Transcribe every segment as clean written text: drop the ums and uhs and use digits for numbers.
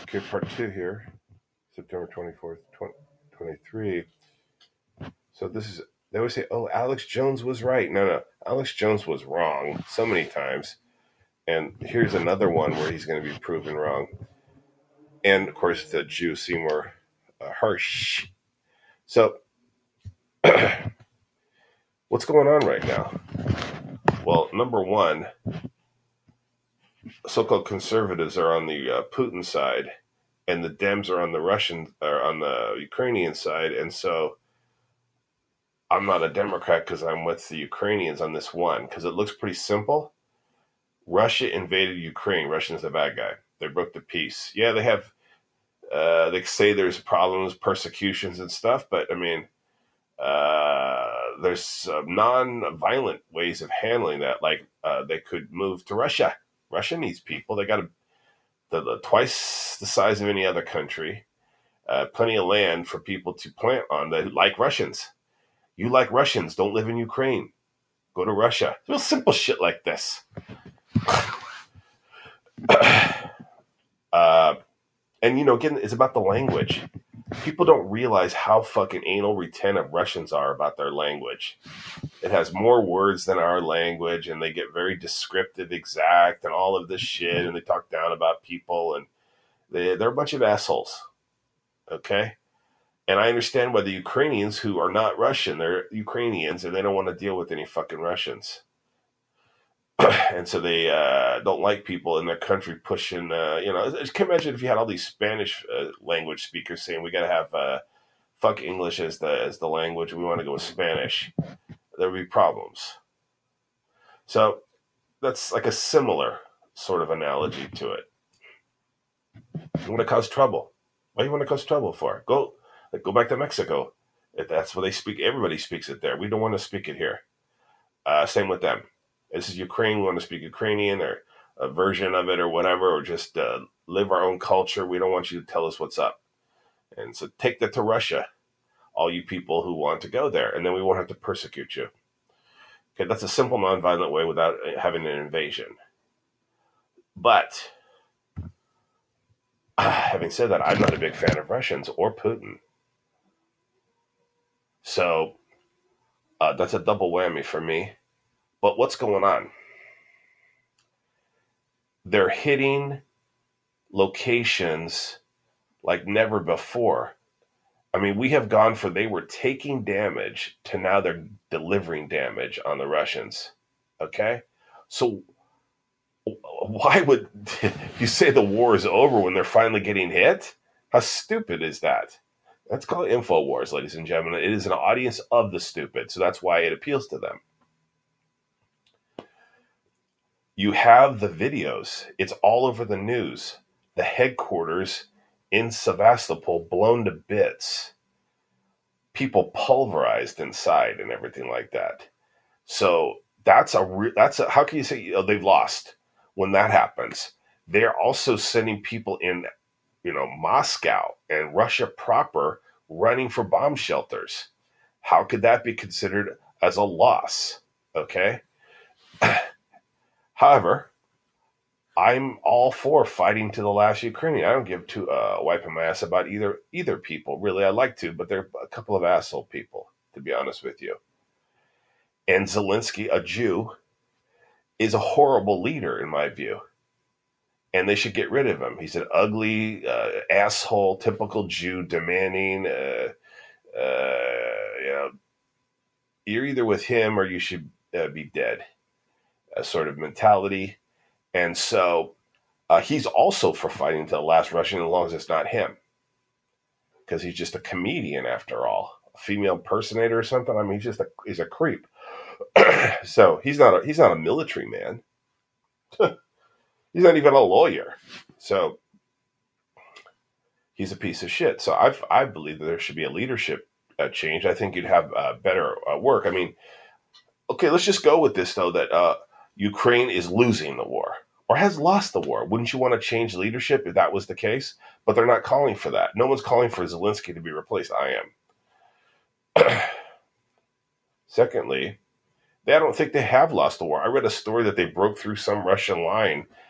Okay, part two here, September 24th, 2023. So they always say, oh, Alex Jones was right. No, Alex Jones was wrong so many times. And here's another one where he's going to be proven wrong. And, of course, the Jew Seymour Hersh. So, what's going on right now? Well, number one, so-called conservatives are on the Putin side, and the Dems are on the Ukrainian side, and so I'm not a Democrat because I'm with the Ukrainians on this one, because it looks pretty simple. Russia invaded Ukraine. Russia's the bad guy. They broke the peace. Yeah, they have, they say there's problems, persecutions and stuff, but I mean, there's non-violent ways of handling that. Like they could move to Russia. Russia needs people. They got twice the size of any other country. Plenty of land for people to plant on that like Russians. You like Russians, don't live in Ukraine. Go to Russia. Real simple shit like this. And, again, it's about the language. People don't realize how fucking anal retentive Russians are about their language. It has more words than our language, and they get very descriptive, exact, and all of this shit, and they talk down about people, and they're a bunch of assholes. Okay? And I understand why the Ukrainians, who are not Russian, they're Ukrainians, and they don't want to deal with any fucking Russians. And so they don't like people in their country pushing, Can you imagine if you had all these Spanish language speakers saying we got to have fuck English as the language, we want to go with Spanish. There would be problems. So that's like a similar sort of analogy to it. You want to cause trouble. What do you want to cause trouble for? Go back to Mexico. If that's what they speak, everybody speaks it there. We don't want to speak it here. Same with them. This is Ukraine. We want to speak Ukrainian or a version of it or whatever, or just live our own culture. We don't want you to tell us what's up. And so take that to Russia, all you people who want to go there, and then we won't have to persecute you. Okay, that's a simple, nonviolent way without having an invasion. But having said that, I'm not a big fan of Russians or Putin. So that's a double whammy for me. But what's going on? They're hitting locations like never before. I mean, we have gone from they were taking damage to now they're delivering damage on the Russians. Okay? So why would you say the war is over when they're finally getting hit? How stupid is that? That's called InfoWars, ladies and gentlemen. It is an audience of the stupid, so that's why it appeals to them. You have the videos. It's all over the news. The headquarters in Sevastopol blown to bits. People pulverized inside and everything like that. So that's how can you say they've lost when that happens? They're also sending people in, Moscow and Russia proper running for bomb shelters. How could that be considered as a loss? Okay. However, I'm all for fighting to the last Ukrainian. I don't give two wiping my ass about either people. Really, I'd like to, but they're a couple of asshole people, to be honest with you. And Zelensky, a Jew, is a horrible leader in my view. And they should get rid of him. He's an ugly, asshole, typical Jew, demanding, you're either with him or you should be dead. A sort of mentality. And so he's also for fighting to the last Russian as long as it's not him. Because he's just a comedian after all. A female impersonator or something. I mean, he's a creep. So he's not a military man. He's not even a lawyer. So he's a piece of shit. So I believe that there should be a leadership change. I think you'd have better work. I mean, okay, let's just go with this, though, that Ukraine is losing the war or has lost the war. Wouldn't you want to change leadership if that was the case? But they're not calling for that. No one's calling for Zelensky to be replaced. I am. Secondly, I don't think they have lost the war. I read a story that they broke through some Russian line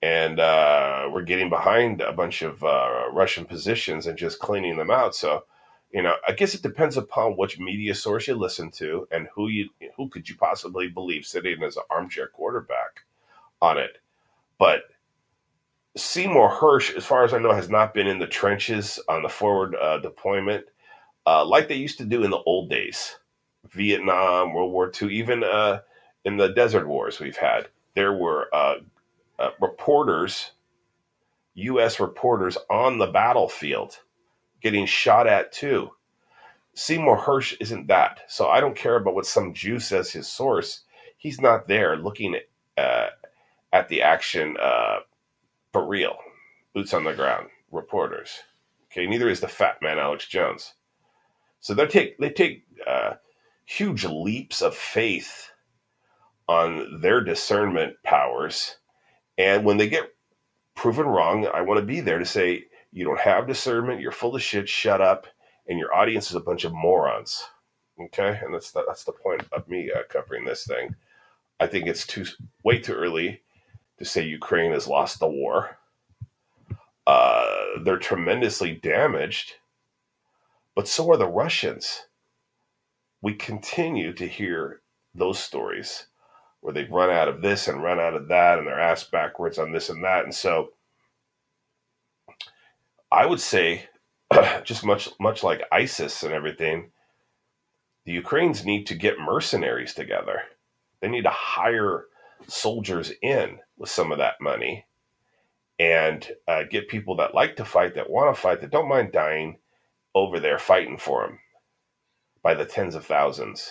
and we're getting behind a bunch of Russian positions and just cleaning them out. So, I guess it depends upon which media source you listen to and who could you possibly believe sitting as an armchair quarterback on it. But Seymour Hersh, as far as I know, has not been in the trenches on the forward deployment like they used to do in the old days. Vietnam, World War II, even in the desert wars we've had, there were reporters, U.S. reporters on the battlefield getting shot at too. Seymour Hersh isn't that. So I don't care about what some Jew says his source. He's not there looking at the action for real. Boots on the ground, reporters. Okay, neither is the fat man Alex Jones. So they take huge leaps of faith on their discernment powers. And when they get proven wrong, I want to be there to say, you don't have discernment, you're full of shit, shut up, and your audience is a bunch of morons. Okay? And that's the point of me covering this thing. I think it's way too early to say Ukraine has lost the war. They're tremendously damaged, but so are the Russians. We continue to hear those stories where they've run out of this and run out of that, and they're ass backwards on this and that. And so I would say, just much like ISIS and everything, the Ukrainians need to get mercenaries together. They need to hire soldiers in with some of that money and get people that like to fight, that want to fight, that don't mind dying over there fighting for them by the tens of thousands.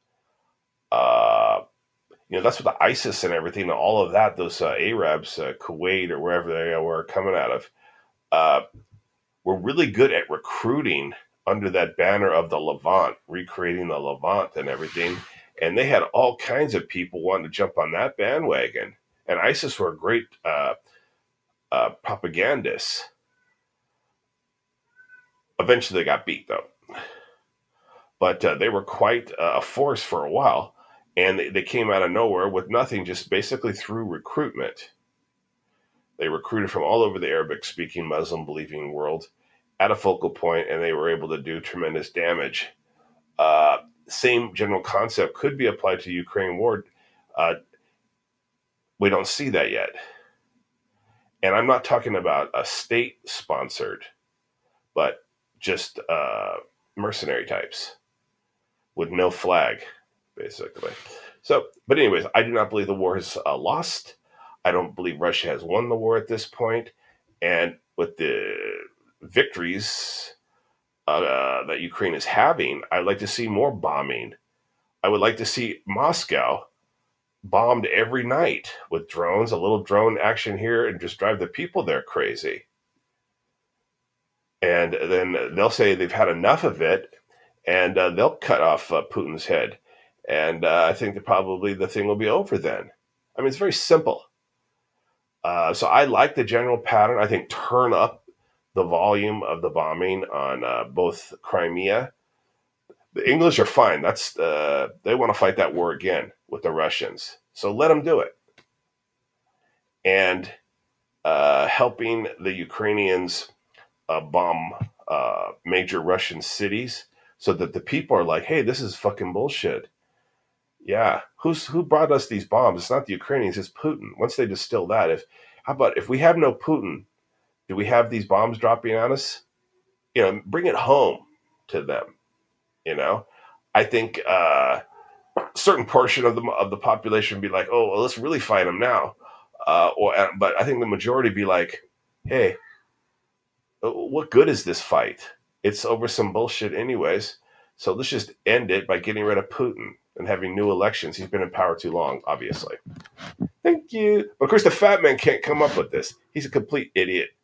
That's what the ISIS and everything, all of that, those Arabs, Kuwait or wherever they were coming out of, were really good at recruiting under that banner of the Levant, recreating the Levant and everything. And they had all kinds of people wanting to jump on that bandwagon. And ISIS were great propagandists. Eventually they got beat, though. But they were quite a force for a while. And they came out of nowhere with nothing, just basically through recruitment. They recruited from all over the Arabic-speaking, Muslim-believing world at a focal point, and they were able to do tremendous damage. Same general concept could be applied to the Ukraine war. We don't see that yet. And I'm not talking about a state-sponsored, but just mercenary types with no flag, basically. So, but anyways, I do not believe the war is lost. I don't believe Russia has won the war at this point. And with the victories that Ukraine is having, I'd like to see more bombing. I would like to see Moscow bombed every night with drones, a little drone action here, and just drive the people there crazy. And then they'll say they've had enough of it, and they'll cut off Putin's head. And I think that probably the thing will be over then. I mean, it's very simple. So I like the general pattern. I think turn up the volume of the bombing on both Crimea. The English are fine. They want to fight that war again with the Russians. So let them do it. And helping the Ukrainians bomb major Russian cities so that the people are like, hey, this is fucking bullshit. Yeah, who brought us these bombs? It's not the Ukrainians, it's Putin. Once they distill that, how about if we have no Putin, do we have these bombs dropping on us? Bring it home to them. I think a certain portion of the population would be like, oh, well, let's really fight them now. But I think the majority would be like, hey, what good is this fight? It's over some bullshit anyways. So let's just end it by getting rid of Putin and having new elections. He's been in power too long, obviously. Thank you. But of course, the fat man can't come up with this. He's a complete idiot.